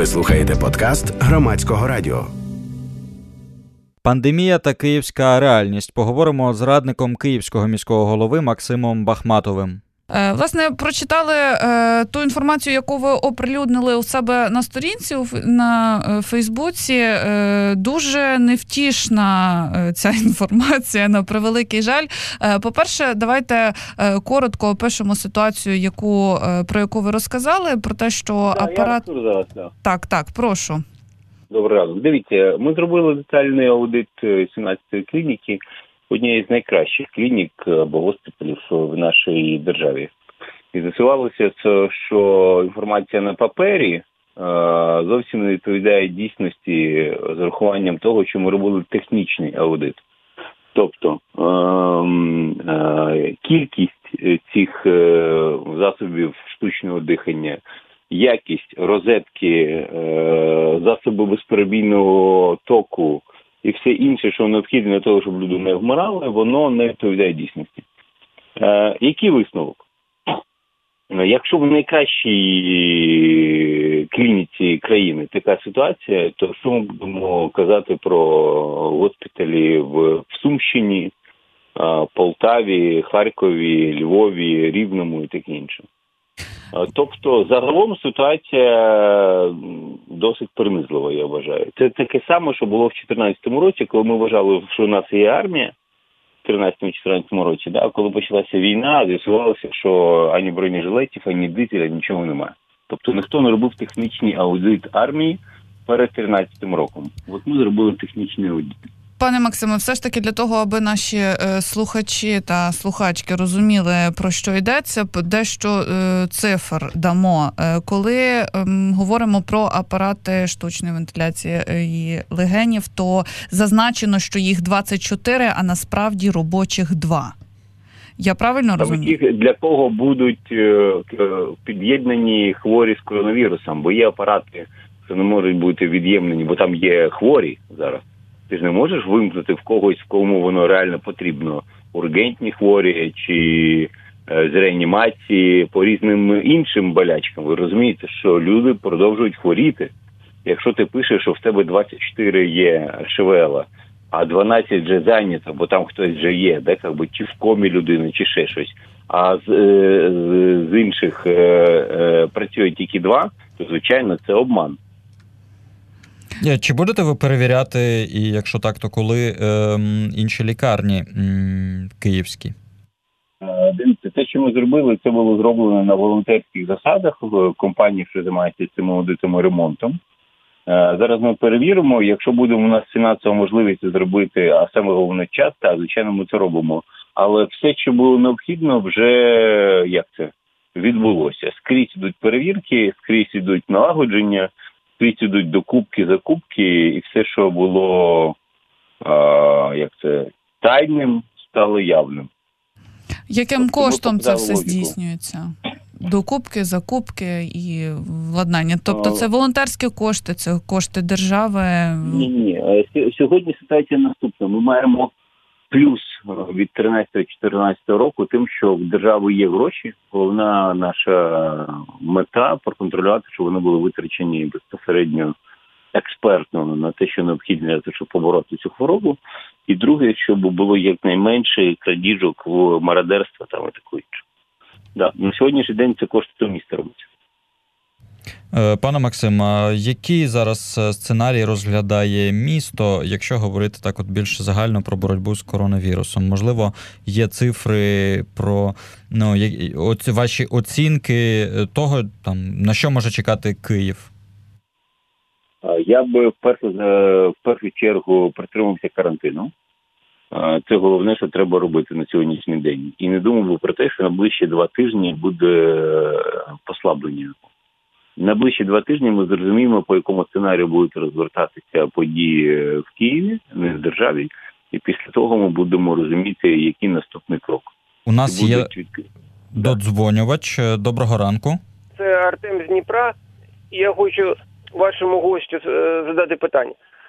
Ви слухаєте подкаст Громадського радіо. Пандемія та київська реальність. Поговоримо з радником Київського міського голови Максимом Бахматовим. Власне, прочитали ту інформацію, яку ви оприлюднили у себе на сторінці на Фейсбуці. Дуже невтішна ця інформація, на превеликий жаль. По-перше, давайте коротко опишемо ситуацію, про яку ви розказали, про те, що апарат... Я зараз, да. Так, прошу. Добрий ранок. Дивіться, ми зробили детальний аудит 17-ї клініки, однієї з найкращих клінік або госпіталів в нашій державі. І з'ясувалося, що інформація на папері зовсім не відповідає дійсності з урахуванням того, що ми робили технічний аудит. Тобто кількість цих засобів штучного дихання, якість, розетки, засоби безперебійного току і все інше, що необхідне для того, щоб люди не вмирали, воно не відповідає дійсності. Який висновок? Якщо в найкращій клініці країни така ситуація, то що ми будемо казати про госпіталі в Сумщині, Полтаві, Харкові, Львові, Рівному і таке інше? Тобто, загалом ситуація досить принизлива, я вважаю. Це таке саме, що було в 2014 році, коли ми вважали, що у нас є армія, в 2013-2014 році, да, коли почалася війна, з'ясувалося, що ані бронежилетів, ані дизеля, нічого немає. Тобто, ніхто не робив технічний аудит армії перед 2013 роком. От ми зробили технічний аудит. Пане Максиме, все ж таки для того, аби наші слухачі та слухачки розуміли, про що йдеться, дещо цифр дамо. Коли говоримо про апарати штучної вентиляції і легенів, то зазначено, що їх 24, а насправді робочих 2. Я правильно розумію? Для кого будуть під'єднані хворі з коронавірусом, бо є апарати, що не можуть бути від'єднані, бо там є хворі зараз. Ти ж не можеш вимкнути в когось, кому воно реально потрібно. Ургентні хворі чи з реанімації по різним іншим болячкам. Ви розумієте, що люди продовжують хворіти. Якщо ти пишеш, що в тебе 24 є ШВЛ, а 12 вже зайнято, бо там хтось вже є, де, чи в комі людина, чи ще щось, а з інших працює тільки 2, то, звичайно, це обман. Чи будете ви перевіряти, і якщо так, то коли інші лікарні київські? Дивіться, те, що ми зробили, це було зроблено на волонтерських засадах в компанії, що займається цим аудитом і ремонтом. Зараз ми перевіримо, якщо буде у нас фінансова можливість зробити, а саме головне час, так, звичайно, ми це робимо. Але все, що було необхідно, вже відбулося. Скрізь ідуть перевірки, скрізь ідуть налагодження, скрізь ідуть докупки, закупки, і все, що було тайним, стало явним. Яким коштом це все здійснюється? Докупки, закупки і владнання. Тобто це волонтерські кошти, це кошти держави? Ні. Сьогодні ситуація наступна. Ми маємо плюс від 13-14 року тим, що в держави є гроші. Головна наша мета – проконтролювати, щоб вони були витрачені безпосередньо експертно на те, що необхідно для того, щоб побороти цю хворобу. І друге, щоб було якнайменше крадіжок, мародерства там і таке інше. Да. На сьогоднішній день це кошти до міста робиться. Пане Максим, а які зараз сценарії розглядає місто, якщо говорити так от більш загально про боротьбу з коронавірусом? Можливо, є цифри про ваші оцінки того, на що може чекати Київ? Я би в першу чергу притримався карантину. Це головне, що треба робити на сьогоднішній день. І не думав би про те, що на ближчі 2 тижні буде послаблення. На ближчі 2 тижні ми зрозуміємо, по якому сценарію будуть розвертатися події в Києві, не в державі. І після того ми будемо розуміти, який наступний крок. У нас є додзвонювач. Доброго ранку. Це Артем з Дніпра. І я хочу вашому гостю задати питання.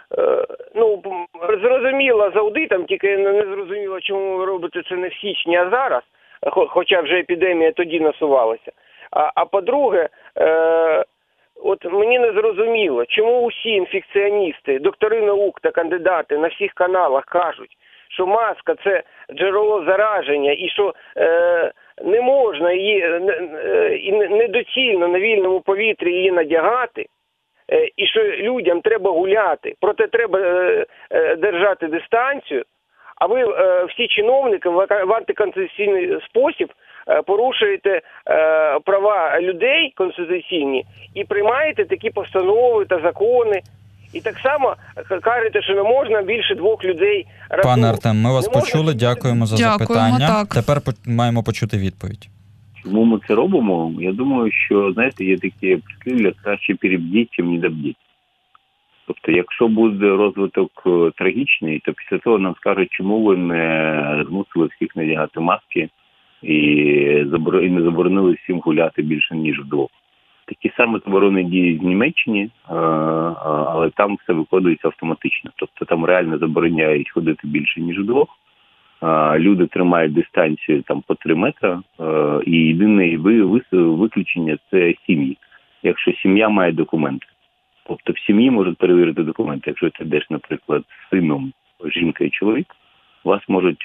Зрозуміло з аудитом, тільки не зрозуміло, чому ви робите це не в січні, а зараз, хоча вже епідемія тоді насувалася. А по-друге, от мені не зрозуміло, чому усі інфекціоністи, доктори наук та кандидати на всіх каналах кажуть, що маска – це джерело зараження і що не можна її, і недоцільно на вільному повітрі її надягати, і що людям треба гуляти, проте треба держати дистанцію, а ви всі чиновники в антиконституційний спосіб порушуєте права людей конституційні і приймаєте такі постанови та закони. І так само кажете, що не можна більше 2 людей разом. Пане Артем, ми вас почули, дякуємо за запитання. Так. Тепер маємо почути відповідь. Чому ми це робимо? Я думаю, що, знаєте, є такі прислів'я, краще перебдіть, чим недобдіть. Тобто, якщо буде розвиток трагічний, то після того нам скажуть, чому ви не змусили всіх надягати маски і не заборонили всім гуляти більше, ніж 2. Такі самі заборони діють в Німеччині, але там все виконується автоматично. Тобто там реально забороняють ходити більше, ніж 2. Люди тримають дистанцію там по 3 метри, і єдине виключення – це сім'ї. Якщо сім'я має документи. Тобто в сім'ї можуть перевірити документи. Якщо ти йдеш, наприклад, з сином, жінка і чоловік, вас можуть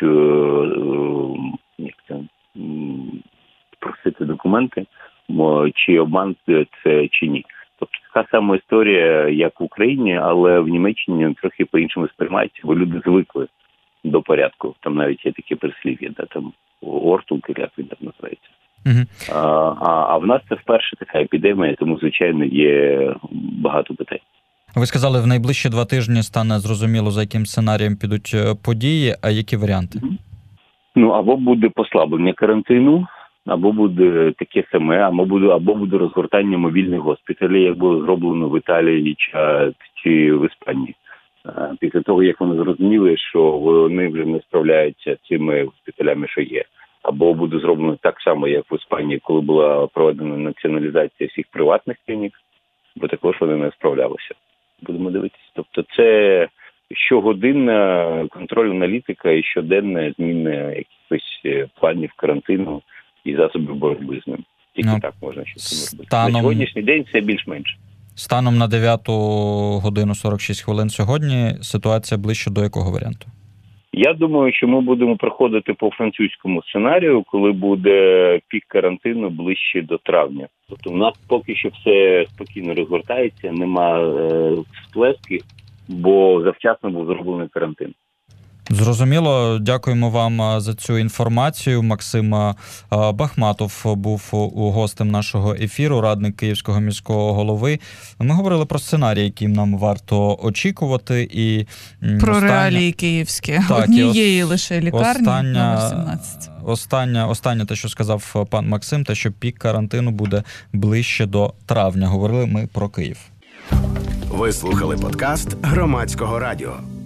просити документи, чи обман це, чи ні. Тобто така сама історія, як в Україні, але в Німеччині трохи по-іншому сприймається, бо люди звикли до порядку. Там навіть є такі прислів'я, там Ортунг, як він там називається. Угу. А в нас це вперше така епідемія, тому, звичайно, є багато питань. Ви сказали, в найближчі 2 тижні стане зрозуміло, за яким сценарієм підуть події, а які варіанти? Або буде послаблення карантину, або буде таке саме, або буде розгортання мобільних госпіталів, як було зроблено в Італії чи в Іспанії. Після того, як вони зрозуміли, що вони вже не справляються з цими госпіталями, що є. Або буде зроблено так само, як в Іспанії, коли була проведена націоналізація всіх приватних клінік, бо також вони не справлялися. Будемо дивитися. Тобто це щогодинна контроль-аналітика і щоденна зміна якихось планів карантину і засобів боротьби з ним. Тільки так можна щось робити. На сьогоднішній день це більш-менш. Станом на 9:46 сьогодні ситуація ближче до якого варіанту? Я думаю, що ми будемо проходити по французькому сценарію, коли буде пік карантину ближче до травня. Тобто у нас поки що все спокійно розгортається, нема сплесків, бо завчасно був зроблений карантин. Зрозуміло. Дякуємо вам за цю інформацію. Максим Бахматов був гостем нашого ефіру, радник Київського міського голови. Ми говорили про сценарій, який нам варто очікувати. І про реалії київські. Однієї лише лікарні, номер 17. Останнє те, що сказав пан Максим, те, що пік карантину буде ближче до травня. Говорили ми про Київ. Ви слухали подкаст Громадського радіо.